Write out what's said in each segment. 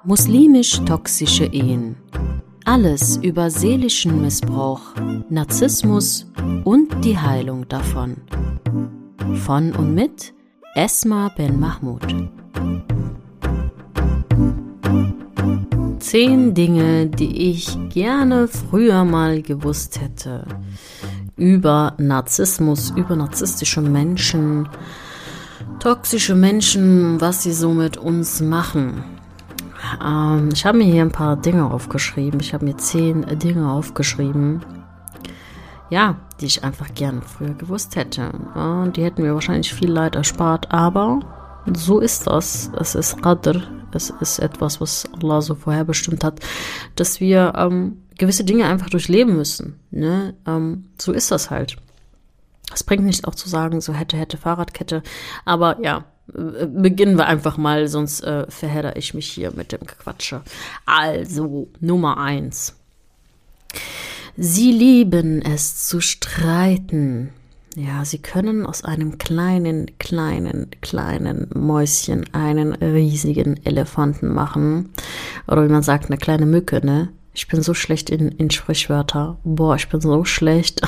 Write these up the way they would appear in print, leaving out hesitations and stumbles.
Muslimisch-toxische Ehen. Alles über seelischen Missbrauch, Narzissmus und die Heilung davon. Von und mit Esma Ben Mahmoud. 10 Dinge, die ich gerne früher mal gewusst hätte. Über Narzissmus, über narzisstische Menschen, toxische Menschen, was sie so mit uns machen. Ich habe mir hier ein paar Dinge aufgeschrieben. Ich habe mir 10 Dinge aufgeschrieben, ja, die ich einfach gerne früher gewusst hätte. Und die hätten mir wahrscheinlich viel Leid erspart, aber so ist das. Es ist Qadr. Es ist etwas, was Allah so vorherbestimmt hat, dass wir gewisse Dinge einfach durchleben müssen. Ne? So ist das halt. Es bringt nicht auch zu sagen, so hätte Fahrradkette. Aber ja, beginnen wir einfach mal, sonst verhedder ich mich hier mit dem Gequatsche. Also, Nummer 1. Sie lieben es zu streiten. Ja, sie können aus einem kleinen Mäuschen einen riesigen Elefanten machen. Oder wie man sagt, eine kleine Mücke, ne? Ich bin so schlecht in Sprichwörter. Boah, ich bin so schlecht.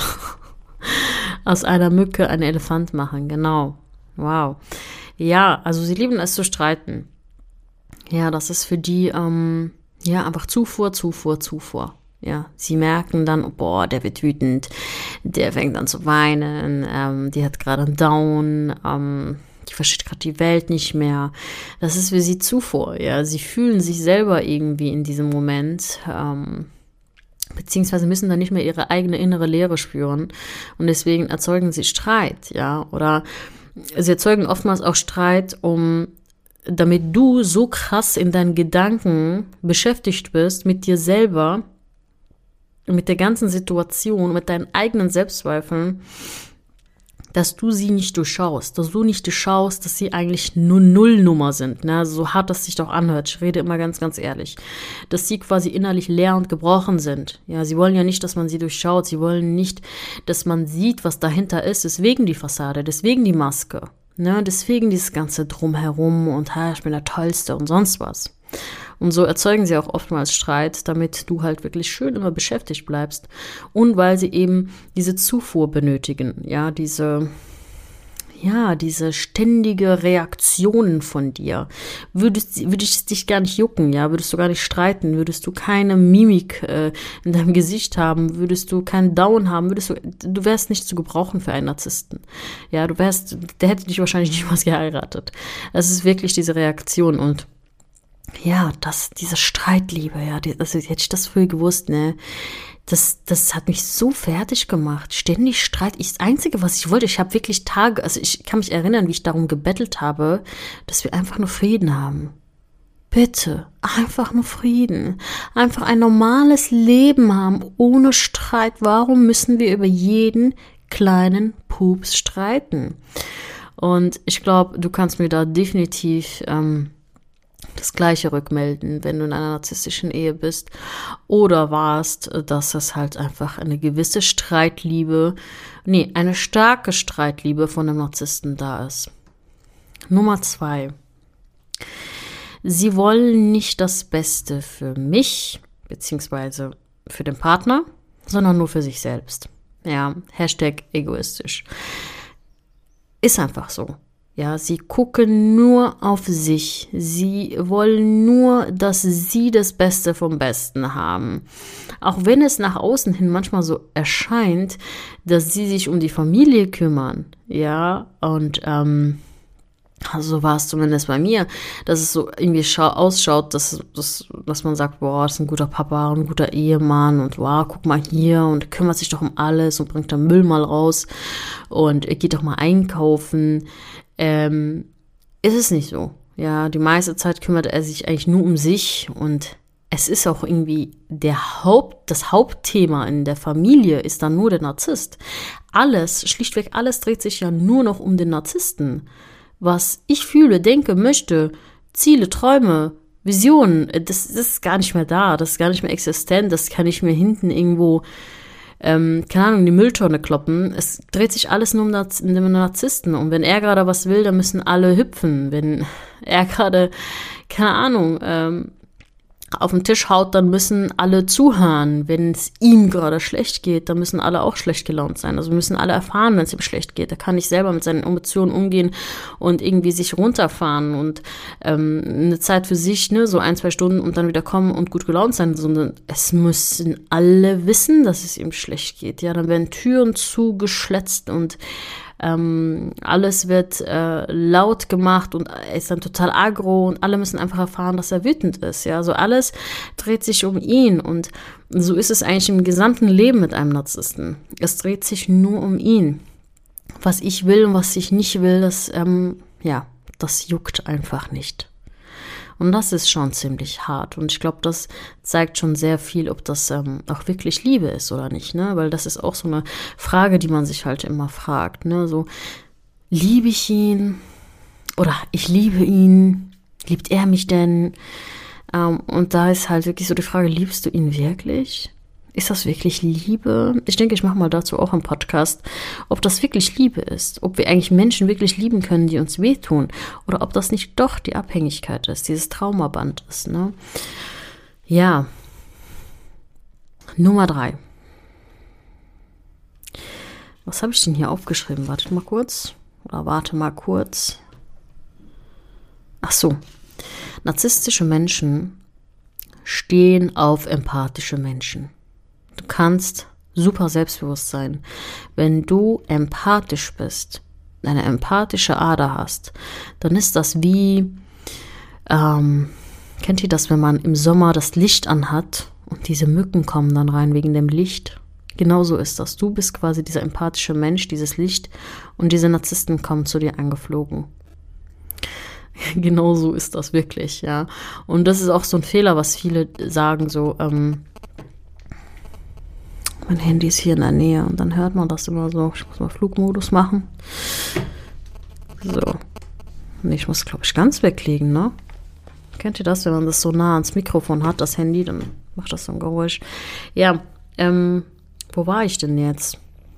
Aus einer Mücke einen Elefant machen, genau. Wow. Ja, also sie lieben es zu streiten. Ja, das ist für die, einfach Zufuhr. Ja, sie merken dann, boah, der wird wütend, der fängt an zu weinen, die hat gerade einen Down, die versteht gerade die Welt nicht mehr. Das ist für sie Zufuhr, ja. Sie fühlen sich selber irgendwie in diesem Moment, beziehungsweise müssen dann nicht mehr ihre eigene innere Leere spüren und deswegen erzeugen sie Streit, ja, oder sie erzeugen oftmals auch Streit, damit du so krass in deinen Gedanken beschäftigt bist mit dir selber, mit der ganzen Situation, mit deinen eigenen Selbstzweifeln, dass du sie nicht durchschaust, dass sie eigentlich nur Nullnummer sind, ne? So hart das sich doch anhört, ich rede immer ganz, ganz ehrlich, dass sie quasi innerlich leer und gebrochen sind. Ja, sie wollen ja nicht, dass man sie durchschaut, sie wollen nicht, dass man sieht, was dahinter ist, deswegen die Fassade, deswegen die Maske, ne? Deswegen dieses ganze Drumherum und ich bin der Tollste und sonst was. Und so erzeugen sie auch oftmals Streit, damit du halt wirklich schön immer beschäftigt bleibst. Und weil sie eben diese Zufuhr benötigen, ja, diese ständige Reaktionen von dir. Würde es dich gar nicht jucken, ja, würdest du gar nicht streiten, würdest du keine Mimik in deinem Gesicht haben, würdest du keinen Down haben, du wärst nicht zu gebrauchen für einen Narzissten. Ja, der hätte dich wahrscheinlich niemals geheiratet. Es ist wirklich diese Reaktion und ja, diese Streitliebe, ja, also hätte ich das früher gewusst, ne, das hat mich so fertig gemacht. Ständig Streit. Das Einzige, was ich wollte, ich habe wirklich Tage, also ich kann mich erinnern, wie ich darum gebettelt habe, dass wir einfach nur Frieden haben. Bitte, einfach nur Frieden. Einfach ein normales Leben haben, ohne Streit. Warum müssen wir über jeden kleinen Pups streiten? Und ich glaube, du kannst mir da definitiv das Gleiche rückmelden, wenn du in einer narzisstischen Ehe bist oder warst, dass es halt einfach eine starke Streitliebe von einem Narzissten da ist. Nummer 2. Sie wollen nicht das Beste für mich, beziehungsweise für den Partner, sondern nur für sich selbst. Ja, #egoistisch. Ist einfach so. Ja, sie gucken nur auf sich. Sie wollen nur, dass sie das Beste vom Besten haben. Auch wenn es nach außen hin manchmal so erscheint, dass sie sich um die Familie kümmern. Ja, und so war es zumindest bei mir, dass es so irgendwie ausschaut, dass man sagt, boah, das ist ein guter Papa, ein guter Ehemann und wow, guck mal hier und kümmert sich doch um alles und bringt dann Müll mal raus und geht doch mal einkaufen. Ist es nicht so. Ja, die meiste Zeit kümmert er sich eigentlich nur um sich und es ist auch irgendwie das Hauptthema in der Familie ist dann nur der Narzisst. Schlichtweg alles dreht sich ja nur noch um den Narzissten. Was ich fühle, denke, möchte, Ziele, Träume, Visionen, das ist gar nicht mehr da, das ist gar nicht mehr existent, das kann ich mir hinten irgendwo keine Ahnung, in die Mülltonne kloppen. Es dreht sich alles nur um den Narzissten. Und wenn er gerade was will, dann müssen alle hüpfen. Wenn er gerade, keine Ahnung, auf den Tisch haut, dann müssen alle zuhören. Wenn es ihm gerade schlecht geht, dann müssen alle auch schlecht gelaunt sein. Also müssen alle erfahren, wenn es ihm schlecht geht. Er kann nicht selber mit seinen Emotionen umgehen und irgendwie sich runterfahren und eine Zeit für sich, ne, so 1-2 Stunden und dann wieder kommen und gut gelaunt sein, sondern es müssen alle wissen, dass es ihm schlecht geht. Ja, dann werden Türen zugeschletzt und alles wird laut gemacht und er ist dann total aggro und alle müssen einfach erfahren, dass er wütend ist. Ja, so alles dreht sich um ihn und so ist es eigentlich im gesamten Leben mit einem Narzissten. Es dreht sich nur um ihn. Was ich will und was ich nicht will, das juckt einfach nicht. Und das ist schon ziemlich hart. Und ich glaube, das zeigt schon sehr viel, ob das auch wirklich Liebe ist oder nicht, ne? Weil das ist auch so eine Frage, die man sich halt immer fragt, ne? So, liebe ich ihn? Oder ich liebe ihn? Liebt er mich denn? Und da ist halt wirklich so die Frage, liebst du ihn wirklich? Ist das wirklich Liebe? Ich denke, ich mache mal dazu auch einen Podcast, ob das wirklich Liebe ist, ob wir eigentlich Menschen wirklich lieben können, die uns wehtun, oder ob das nicht doch die Abhängigkeit ist, dieses Traumaband ist, ne? Ja. Nummer 3. Was habe ich denn hier aufgeschrieben? Warte mal kurz. Ach so. Narzisstische Menschen stehen auf empathische Menschen. Du kannst super selbstbewusst sein. Wenn du empathisch bist, eine empathische Ader hast, dann ist das wie, kennt ihr das, wenn man im Sommer das Licht anhat und diese Mücken kommen dann rein wegen dem Licht? Genauso ist das. Du bist quasi dieser empathische Mensch, dieses Licht und diese Narzissten kommen zu dir angeflogen. Genauso ist das wirklich, ja. Und das ist auch so ein Fehler, was viele sagen, so, mein Handy ist hier in der Nähe und dann hört man das immer so. Ich muss mal Flugmodus machen. So. Nee, ich muss, glaube ich, ganz weglegen, ne? Kennt ihr das, wenn man das so nah ans Mikrofon hat, das Handy, dann macht das so ein Geräusch. Ja, wo war ich denn jetzt?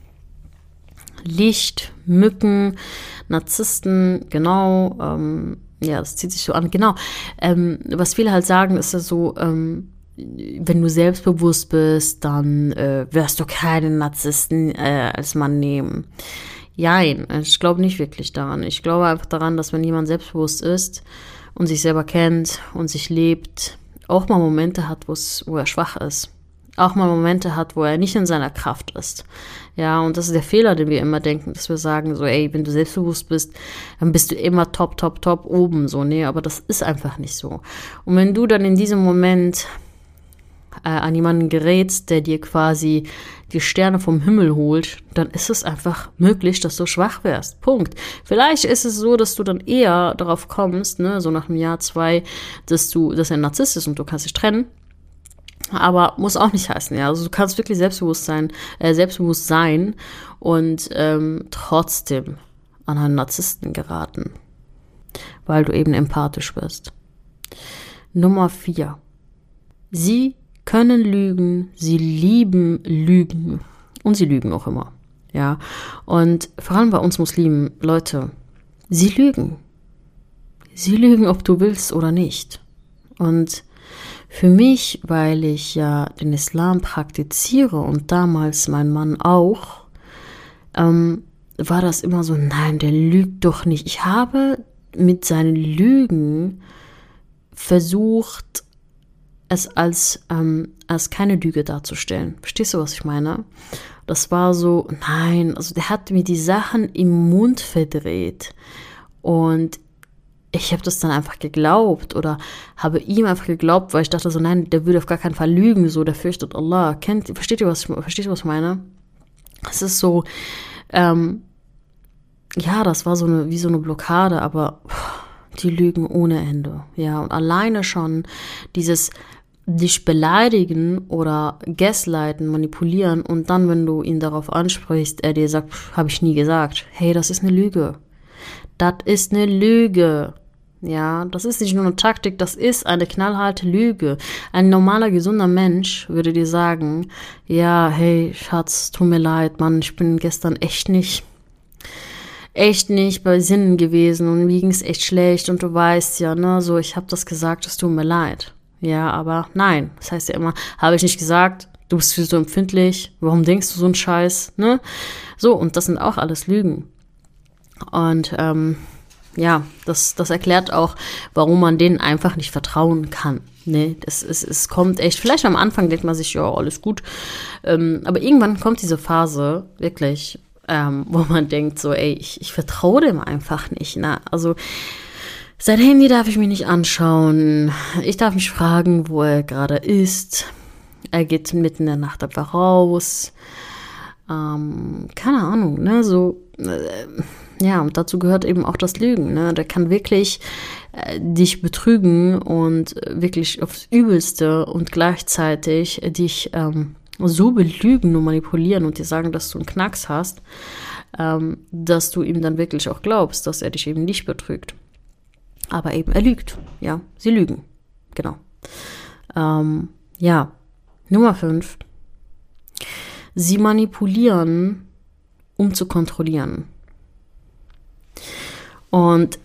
Licht, Mücken, Narzissten, genau, ja, das zieht sich so an, genau. Was viele halt sagen, ist ja so, wenn du selbstbewusst bist, dann wirst du keinen Narzissten als Mann nehmen. Jein, ich glaube nicht wirklich daran. Ich glaube einfach daran, dass wenn jemand selbstbewusst ist und sich selber kennt und sich lebt, auch mal Momente hat, wo er schwach ist. Auch mal Momente hat, wo er nicht in seiner Kraft ist. Ja, und das ist der Fehler, den wir immer denken, dass wir sagen so, ey, wenn du selbstbewusst bist, dann bist du immer top, top, top oben, so, nee, aber das ist einfach nicht so. Und wenn du dann in diesem Moment an jemanden gerätst, der dir quasi die Sterne vom Himmel holt, dann ist es einfach möglich, dass du schwach wärst. Punkt. Vielleicht ist es so, dass du dann eher darauf kommst, ne, so nach einem Jahr, 2, dass er ein Narzisst ist und du kannst dich trennen. Aber muss auch nicht heißen, ja. Also du kannst wirklich selbstbewusst sein und trotzdem an einen Narzissten geraten, weil du eben empathisch bist. Nummer 4. Sie können lügen, sie lieben Lügen und sie lügen auch immer, ja. Und vor allem bei uns Muslimen, Leute, sie lügen. Sie lügen, ob du willst oder nicht. Und für mich, weil ich ja den Islam praktiziere und damals mein Mann auch, war das immer so, nein, der lügt doch nicht. Ich habe mit seinen Lügen versucht, es als keine Lüge darzustellen. Verstehst du, was ich meine? Das war so, nein, also der hat mir die Sachen im Mund verdreht und ich habe das dann einfach geglaubt oder habe ihm einfach geglaubt, weil ich dachte so, nein, der würde auf gar keinen Fall lügen, so, der fürchtet Allah. Versteht ihr, was ich meine? Es ist so, ja, das war wie so eine Blockade, aber die lügen ohne Ende, ja, und alleine schon dieses dich beleidigen oder gaslighten, manipulieren und dann, wenn du ihn darauf ansprichst, er dir sagt, habe ich nie gesagt. Hey, das ist eine Lüge. Das ist eine Lüge. Ja, das ist nicht nur eine Taktik, das ist eine knallharte Lüge. Ein normaler, gesunder Mensch würde dir sagen, ja, hey, Schatz, tut mir leid, Mann, ich bin gestern echt nicht bei Sinnen gewesen und mir ging es echt schlecht und du weißt ja, ne, so, ich habe das gesagt, es tut mir leid. Ja, aber nein. Das heißt ja immer, habe ich nicht gesagt, du bist viel so empfindlich, warum denkst du so einen Scheiß, ne? So, und das sind auch alles Lügen. Und ja, das erklärt auch, warum man denen einfach nicht vertrauen kann. Ne, es kommt echt, vielleicht am Anfang denkt man sich, ja, alles gut. Aber irgendwann kommt diese Phase, wirklich, wo man denkt so, ey, ich vertraue dem einfach nicht. Ne? Also sein Handy darf ich mir nicht anschauen. Ich darf mich fragen, wo er gerade ist. Er geht mitten in der Nacht einfach raus. Keine Ahnung, ne, so, ja, und dazu gehört eben auch das Lügen, ne, der kann wirklich dich betrügen und wirklich aufs Übelste und gleichzeitig dich so belügen und manipulieren und dir sagen, dass du einen Knacks hast, dass du ihm dann wirklich auch glaubst, dass er dich eben nicht betrügt. Aber eben, er lügt, ja, sie lügen, genau. Ja, Nummer 5. Sie manipulieren, um zu kontrollieren. Und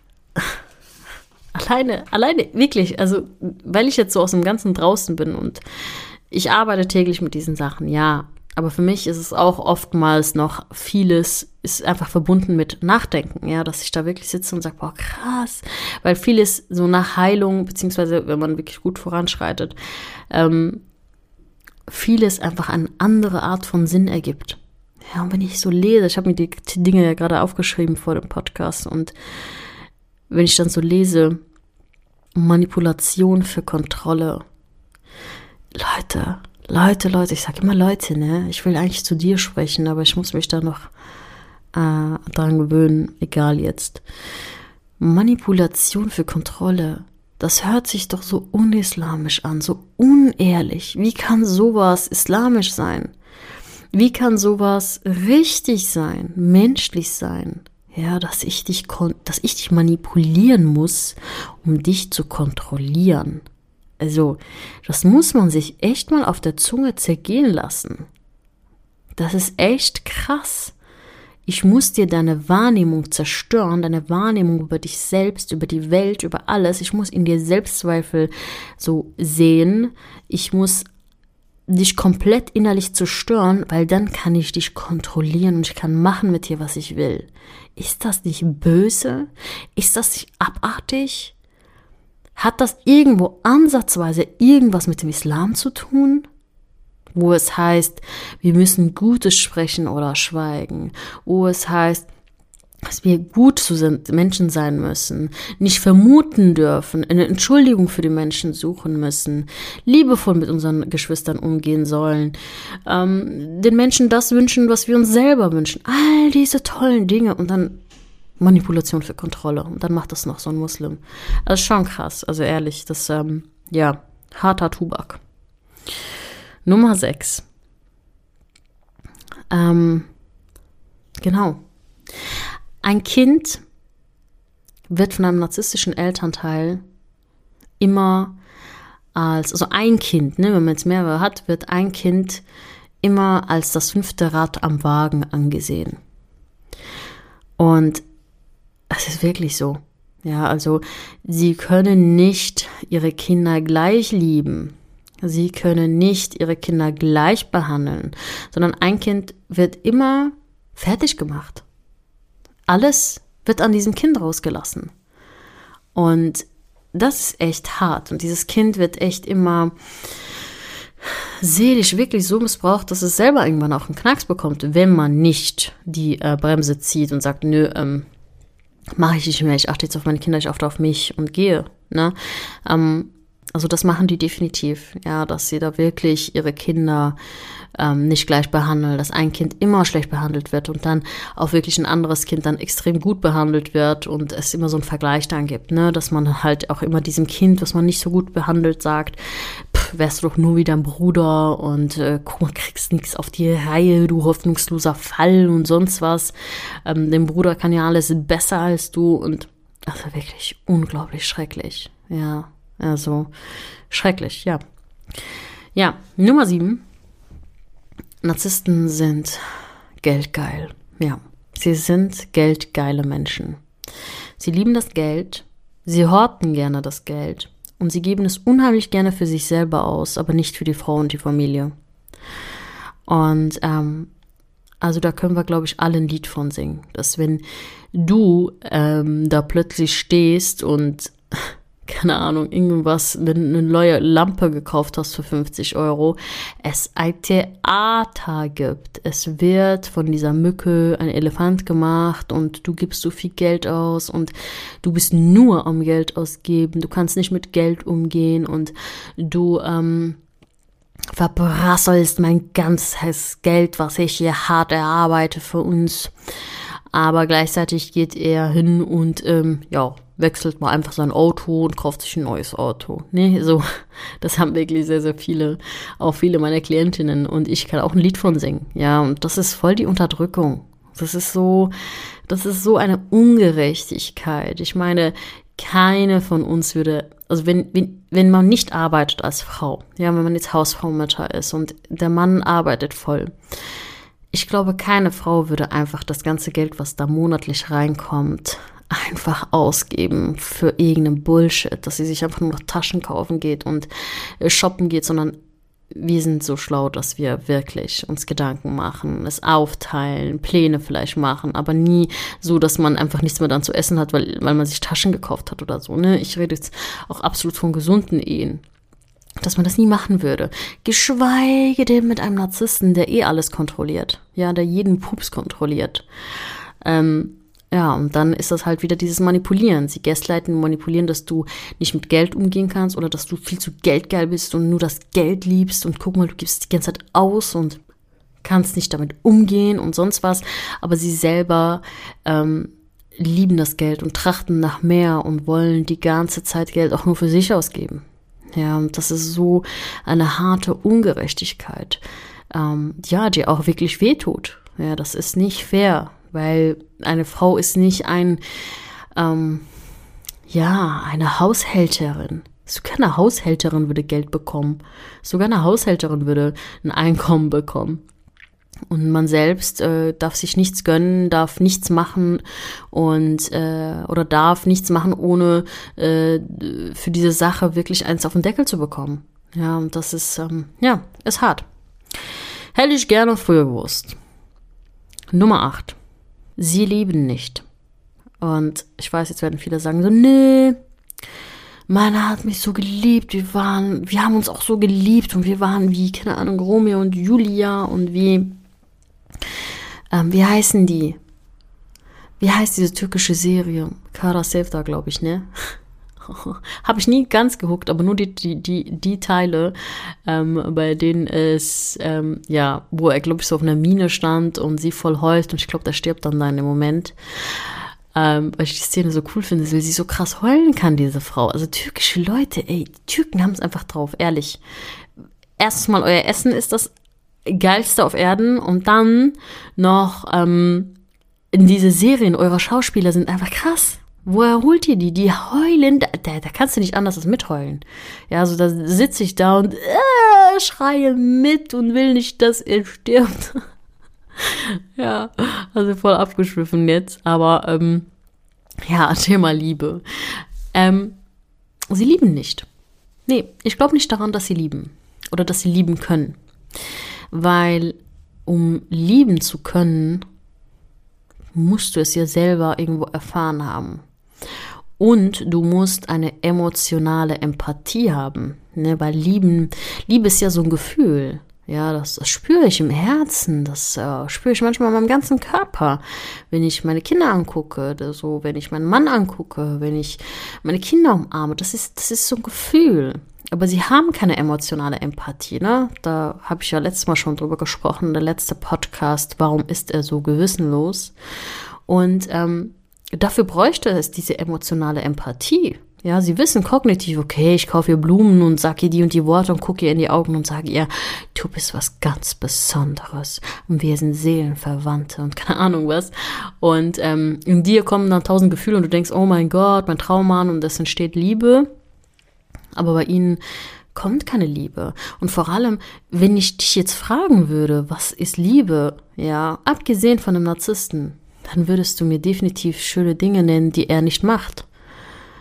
alleine wirklich, also weil ich jetzt so aus dem Ganzen draußen bin und ich arbeite täglich mit diesen Sachen, ja, aber für mich ist es auch oftmals noch vieles ist einfach verbunden mit Nachdenken, ja, dass ich da wirklich sitze und sage, boah, krass, weil vieles so nach Heilung, beziehungsweise wenn man wirklich gut voranschreitet, vieles einfach eine andere Art von Sinn ergibt. Ja, und wenn ich so lese, ich habe mir die Dinge ja gerade aufgeschrieben vor dem Podcast und wenn ich dann so lese, Manipulation für Kontrolle. Leute, ich sage immer Leute, ne? Ich will eigentlich zu dir sprechen, aber ich muss mich da noch dran gewöhnen, egal jetzt. Manipulation für Kontrolle. Das hört sich doch so unislamisch an, so unehrlich. Wie kann sowas islamisch sein? Wie kann sowas richtig sein, menschlich sein? Ja, dass ich dich manipulieren muss, um dich zu kontrollieren. Also, das muss man sich echt mal auf der Zunge zergehen lassen. Das ist echt krass. Ich muss dir deine Wahrnehmung zerstören, deine Wahrnehmung über dich selbst, über die Welt, über alles. Ich muss in dir Selbstzweifel so sehen. Ich muss dich komplett innerlich zerstören, weil dann kann ich dich kontrollieren und ich kann machen mit dir, was ich will. Ist das nicht böse? Ist das nicht abartig? Hat das irgendwo ansatzweise irgendwas mit dem Islam zu tun? Wo es heißt, wir müssen Gutes sprechen oder schweigen. Wo es heißt, dass wir gut zu Menschen sein müssen, nicht vermuten dürfen, eine Entschuldigung für die Menschen suchen müssen, liebevoll mit unseren Geschwistern umgehen sollen, den Menschen das wünschen, was wir uns selber wünschen. All diese tollen Dinge und dann Manipulation für Kontrolle. Und dann macht das noch so ein Muslim. Das ist schon krass, also ehrlich, das, ja, harter Tubak. Nummer 6. Genau. Ein Kind wird von einem narzisstischen Elternteil immer also ein Kind, ne, wenn man jetzt mehrere hat, wird ein Kind immer als das 5. Rad am Wagen angesehen. Und es ist wirklich so. Ja, also sie können nicht ihre Kinder gleich lieben. Sie können nicht ihre Kinder gleich behandeln, sondern ein Kind wird immer fertig gemacht. Alles wird an diesem Kind rausgelassen. Und das ist echt hart. Und dieses Kind wird echt immer seelisch wirklich so missbraucht, dass es selber irgendwann auch einen Knacks bekommt, wenn man nicht die Bremse zieht und sagt, nö, mache ich nicht mehr, ich achte jetzt auf meine Kinder, ich achte auf mich und gehe. Ne? Also das machen die definitiv, ja, dass sie da wirklich ihre Kinder nicht gleich behandeln, dass ein Kind immer schlecht behandelt wird und dann auch wirklich ein anderes Kind dann extrem gut behandelt wird und es immer so einen Vergleich dann gibt, ne, dass man halt auch immer diesem Kind, was man nicht so gut behandelt, sagt, wärst du doch nur wie dein Bruder und guck mal, kriegst nichts auf die Reihe, du hoffnungsloser Fall und sonst was. Dein Bruder kann ja alles besser als du und also wirklich unglaublich schrecklich, ja. Also, schrecklich, ja. Ja, Nummer 7. Narzissten sind geldgeil. Ja, sie sind geldgeile Menschen. Sie lieben das Geld, sie horten gerne das Geld Und sie geben es unheimlich gerne für sich selber aus, aber nicht für die Frau und die Familie. Und also da können wir, glaube ich, alle ein Lied von singen. Dass wenn du da plötzlich stehst und, keine Ahnung, irgendwas, eine neue Lampe gekauft hast für 50 €, es ein Theater gibt. Es wird von dieser Mücke ein Elefant gemacht und du gibst so viel Geld aus und du bist nur am Geld ausgeben. Du kannst nicht mit Geld umgehen und du verprasselst mein ganzes Geld, was ich hier hart erarbeite für uns. Aber gleichzeitig geht er hin und wechselt mal einfach sein Auto und kauft sich ein neues Auto. Nee, so, das haben wirklich sehr, sehr viele, auch viele meiner Klientinnen, und ich kann auch ein Lied von singen. Ja, und das ist voll die Unterdrückung. Das ist so eine Ungerechtigkeit. Ich meine, keine von uns würde, also wenn man nicht arbeitet als Frau, ja, wenn man jetzt Hausfrau-Mutter ist und der Mann arbeitet voll, ich glaube, keine Frau würde einfach das ganze Geld, was da monatlich reinkommt, einfach ausgeben für irgendeinen Bullshit, dass sie sich einfach nur noch Taschen kaufen geht und shoppen geht, sondern wir sind so schlau, dass wir wirklich uns Gedanken machen, es aufteilen, Pläne vielleicht machen, aber nie so, dass man einfach nichts mehr dann zu essen hat, weil man sich Taschen gekauft hat oder so. Ne? Ich rede jetzt auch absolut von gesunden Ehen, dass man das nie machen würde. Geschweige denn mit einem Narzissten, der alles kontrolliert, ja, der jeden Pups kontrolliert. Ja, und dann ist das halt wieder dieses Manipulieren. Sie gaslighten, manipulieren, dass du nicht mit Geld umgehen kannst oder dass du viel zu geldgeil bist und nur das Geld liebst und guck mal, du gibst die ganze Zeit aus und kannst nicht damit umgehen und sonst was. Aber sie selber lieben das Geld und trachten nach mehr und wollen die ganze Zeit Geld auch nur für sich ausgeben. Ja, und das ist so eine harte Ungerechtigkeit, die auch wirklich wehtut. Ja, das ist nicht fair. Weil eine Frau ist nicht eine Haushälterin. Sogar eine Haushälterin würde Geld bekommen. Sogar eine Haushälterin würde ein Einkommen bekommen. Und man selbst darf sich nichts gönnen, darf nichts machen oder darf nichts machen, ohne für diese Sache wirklich eins auf den Deckel zu bekommen. Ja, und das ist, ist hart. Hätte ich gerne früher gewusst. Nummer 8. Sie lieben nicht. Und ich weiß, jetzt werden viele sagen so, nee, meiner hat mich so geliebt, wir haben uns auch so geliebt und wir waren wie, keine Ahnung, Romeo und Julia und wie heißen die? Wie heißt diese türkische Serie? Kara Sevda, glaube ich, ne? Habe ich nie ganz geguckt, aber nur die Teile, bei denen es, wo er, glaube ich, so auf einer Mine stand und sie voll heult und ich glaube, der stirbt dann da in dem Moment, weil ich die Szene so cool finde, weil sie so krass heulen kann, diese Frau. Also türkische Leute, ey, die Türken haben es einfach drauf, ehrlich. Erstens mal, euer Essen ist das Geilste auf Erden und dann noch diese Serien eurer Schauspieler sind einfach krass. Woher holt ihr die? Die heulen, da kannst du nicht anders als mitheulen. Ja, also da sitze ich da und schreie mit und will nicht, dass er stirbt. Ja, also voll abgeschwiffen jetzt. Aber Thema Liebe. Sie lieben nicht. Nee, ich glaube nicht daran, dass sie lieben. Oder dass sie lieben können. Weil um lieben zu können, musst du es ja selber irgendwo erfahren haben. Und du musst eine emotionale Empathie haben, ne? Weil Liebe ist ja so ein Gefühl, ja, das spüre ich im Herzen, das spüre ich manchmal in meinem ganzen Körper, wenn ich meine Kinder angucke, so, wenn ich meinen Mann angucke, wenn ich meine Kinder umarme, das ist so ein Gefühl. Aber sie haben keine emotionale Empathie, ne? Da habe ich ja letztes Mal schon drüber gesprochen, der letzte Podcast, warum ist er so gewissenlos? Und dafür bräuchte es diese emotionale Empathie. Ja, sie wissen kognitiv, okay, ich kaufe ihr Blumen und sage ihr die und die Worte und gucke ihr in die Augen und sage ihr, du bist was ganz Besonderes und wir sind Seelenverwandte und keine Ahnung was. Und in dir kommen dann 1000 Gefühle und du denkst, oh mein Gott, mein Traummann, und es entsteht Liebe. Aber bei ihnen kommt keine Liebe. Und vor allem, wenn ich dich jetzt fragen würde, was ist Liebe? Ja, abgesehen von einem Narzissten, dann würdest du mir definitiv schöne Dinge nennen, die er nicht macht.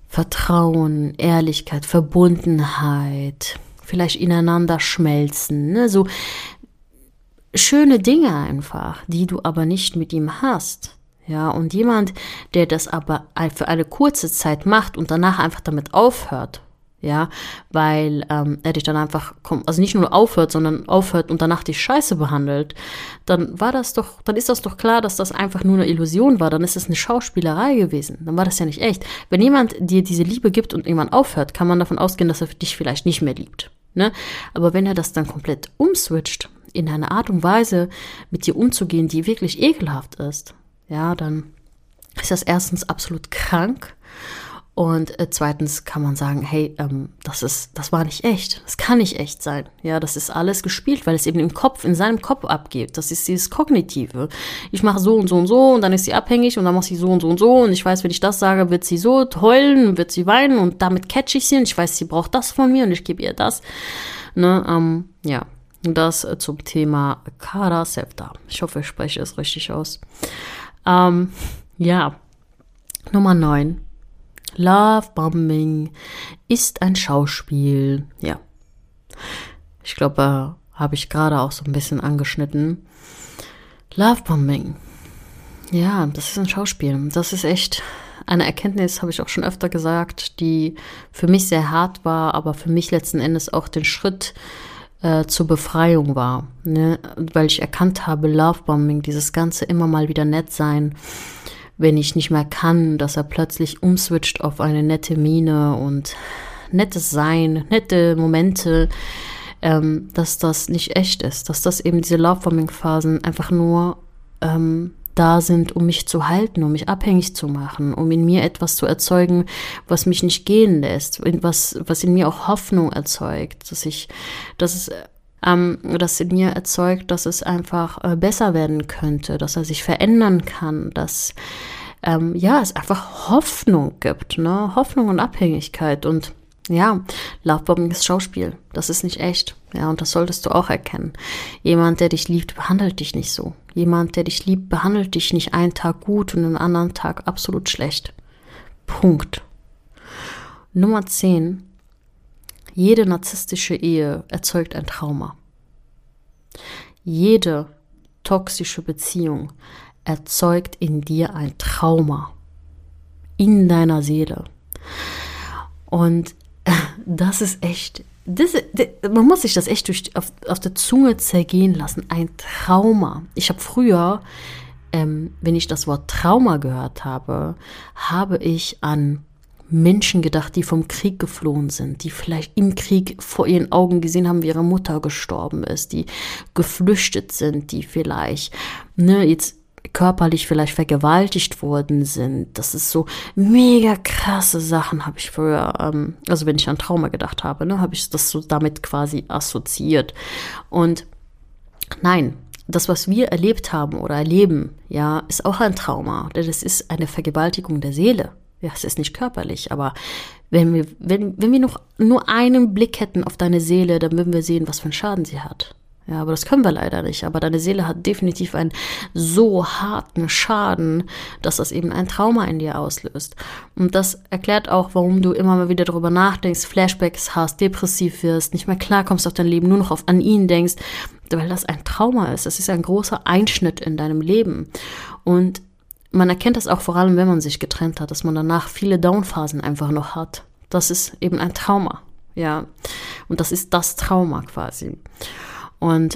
Vertrauen, Ehrlichkeit, Verbundenheit, vielleicht ineinander schmelzen, ne? So schöne Dinge einfach, die du aber nicht mit ihm hast. Ja, und jemand, der das aber für eine kurze Zeit macht und danach einfach damit aufhört, ja, weil er dich dann einfach, also nicht nur aufhört, sondern aufhört und danach dich scheiße behandelt, dann ist das doch klar, dass das einfach nur eine Illusion war, dann ist es eine Schauspielerei gewesen, dann war das ja nicht echt. Wenn jemand dir diese Liebe gibt und irgendwann aufhört, kann man davon ausgehen, dass er dich vielleicht nicht mehr liebt, ne? Aber wenn er das dann komplett umswitcht, in eine Art und Weise mit dir umzugehen, die wirklich ekelhaft ist, ja, dann ist das erstens absolut krank. Und zweitens kann man sagen, hey, das war nicht echt. Das kann nicht echt sein. Ja, das ist alles gespielt, weil es eben in seinem Kopf abgeht. Das ist dieses Kognitive. Ich mache so und so und so und dann ist sie abhängig und dann macht sie so und so und so und ich weiß, wenn ich das sage, wird sie so heulen, wird sie weinen und damit catch ich sie und ich weiß, sie braucht das von mir und ich gebe ihr das. Ne, ja, das zum Thema Kara Sevda. Ich hoffe, ich spreche es richtig aus. Ja, Nummer 9. Lovebombing ist ein Schauspiel. Ja, ich glaube, habe ich gerade auch so ein bisschen angeschnitten. Lovebombing. Ja, das ist ein Schauspiel. Das ist echt eine Erkenntnis, habe ich auch schon öfter gesagt, die für mich sehr hart war, aber für mich letzten Endes auch den Schritt zur Befreiung war. Ne? Weil ich erkannt habe, Lovebombing, dieses ganze immer mal wieder nett sein, wenn ich nicht mehr kann, dass er plötzlich umswitcht auf eine nette Miene und nettes Sein, nette Momente, dass das nicht echt ist, dass das eben diese Lovebombing-Phasen einfach nur da sind, um mich zu halten, um mich abhängig zu machen, um in mir etwas zu erzeugen, was mich nicht gehen lässt, was in mir auch Hoffnung erzeugt, das in mir erzeugt, dass es einfach besser werden könnte, dass er sich verändern kann, dass es einfach Hoffnung gibt, ne? Hoffnung und Abhängigkeit und ja, Lovebombing ist Schauspiel, das ist nicht echt, ja, und das solltest du auch erkennen. Jemand, der dich liebt, behandelt dich nicht so. Jemand, der dich liebt, behandelt dich nicht einen Tag gut und einen anderen Tag absolut schlecht. Punkt. Nummer 10. Jede narzisstische Ehe erzeugt ein Trauma. Jede toxische Beziehung erzeugt in dir ein Trauma. In deiner Seele. Und das ist echt, man muss sich das echt auf der Zunge zergehen lassen. Ein Trauma. Ich habe früher, wenn ich das Wort Trauma gehört habe, habe ich an Menschen gedacht, die vom Krieg geflohen sind, die vielleicht im Krieg vor ihren Augen gesehen haben, wie ihre Mutter gestorben ist, die geflüchtet sind, die vielleicht, jetzt körperlich vielleicht vergewaltigt worden sind. Das ist so mega krasse Sachen, habe ich früher, also wenn ich an Trauma gedacht habe, habe ich das so damit quasi assoziiert. Und nein, das, was wir erlebt haben oder erleben, ja, ist auch ein Trauma. Das ist eine Vergewaltigung der Seele. Ja, es ist nicht körperlich, aber wenn wir noch nur einen Blick hätten auf deine Seele, dann würden wir sehen, was für einen Schaden sie hat. Ja, aber das können wir leider nicht. Aber deine Seele hat definitiv einen so harten Schaden, dass das eben ein Trauma in dir auslöst. Und das erklärt auch, warum du immer mal wieder darüber nachdenkst, Flashbacks hast, depressiv wirst, nicht mehr klarkommst auf dein Leben, nur noch an ihn denkst, weil das ein Trauma ist. Das ist ein großer Einschnitt in deinem Leben. Und man erkennt das auch vor allem, wenn man sich getrennt hat, dass man danach viele Downphasen einfach noch hat. Das ist eben ein Trauma, ja. Und das ist das Trauma quasi. Und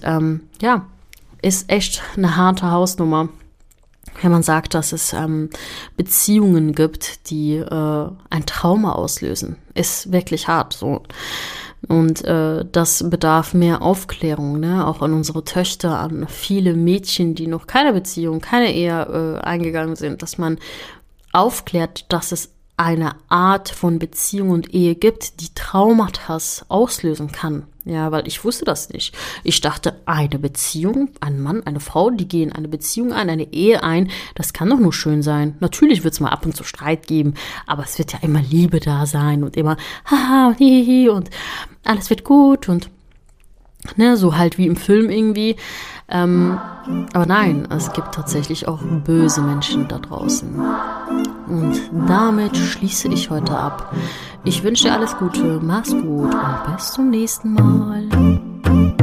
ist echt eine harte Hausnummer, wenn man sagt, dass es Beziehungen gibt, die ein Trauma auslösen. Ist wirklich hart so. Und das bedarf mehr Aufklärung, ne? Auch an unsere Töchter, an viele Mädchen, die noch keine Beziehung, keine Ehe eingegangen sind, dass man aufklärt, dass es eine Art von Beziehung und Ehe gibt, die Traumata auslösen kann. Ja, weil ich wusste das nicht. Ich dachte, eine Beziehung, ein Mann, eine Frau, die gehen eine Beziehung ein, eine Ehe ein, das kann doch nur schön sein. Natürlich wird es mal ab und zu Streit geben, aber es wird ja immer Liebe da sein und immer haha, hihi und alles wird gut und Ne, so halt wie im Film irgendwie. Aber nein, es gibt tatsächlich auch böse Menschen da draußen. Und damit schließe ich heute ab. Ich wünsche dir alles Gute, mach's gut und bis zum nächsten Mal.